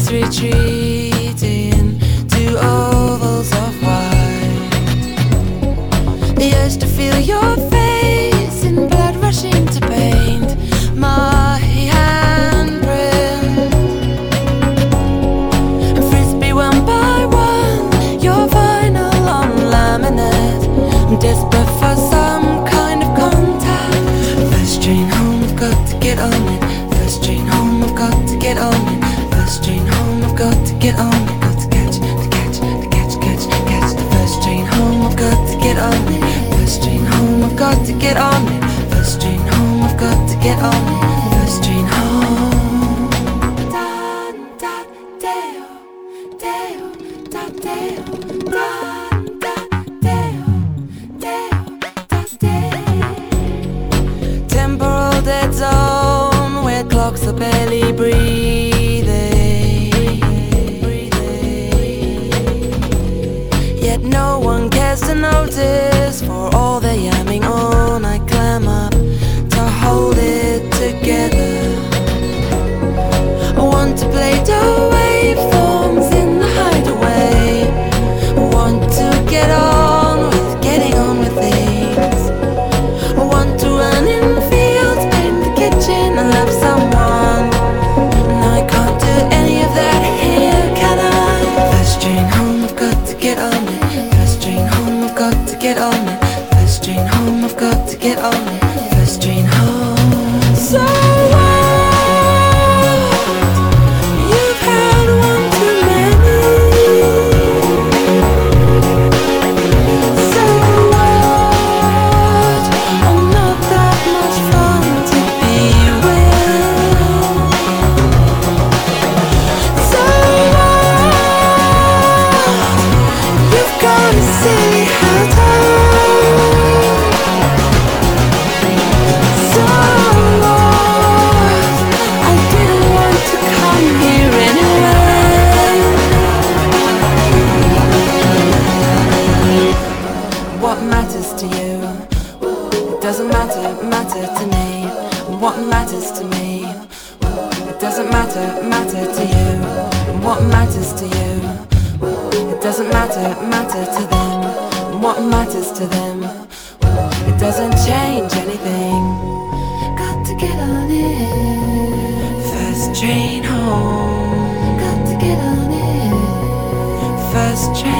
retreating to ovals of white. I used to feel your face in blood rushing to paint my handprint, and frisbee one by one, your vinyl on laminate. I'm desperate for some kind of contact. First train home, I've got to get on it. First train home, I've got to get on it. First train home, I've got to get on it. Got to catch the first train home, I've got to get on it. First train home, I've got to get on it. First train home, I've got to get on it. First train home. Da da deo, deo, da deo, da da deo, deo, da deo. Temporal dead zone where clocks are barely breathing. Yet no one cares to notice. For all the yamming on, I climb up to hold it together. I want to play the waveforms in the hideaway. I want to get on with getting on with things. I want to run in the fields, paint the kitchen, and love someone. And I can't do any of that here, can I? First train home, I've got to get on it. First train home, I've got to get on it. First train home, I've got to get on it. First train home. So what? You've had one too many. So what? I'm not that much fun to be with. So what? You've got a silly hat on. So what? I didn't want to come here anyway. What matters to you? It doesn't matter to me. What matters to me? It doesn't matter to you. What matters to you? It doesn't matter to them. What matters to them? It doesn't change anything. Got to get on it. First train home. Got to get on it. First train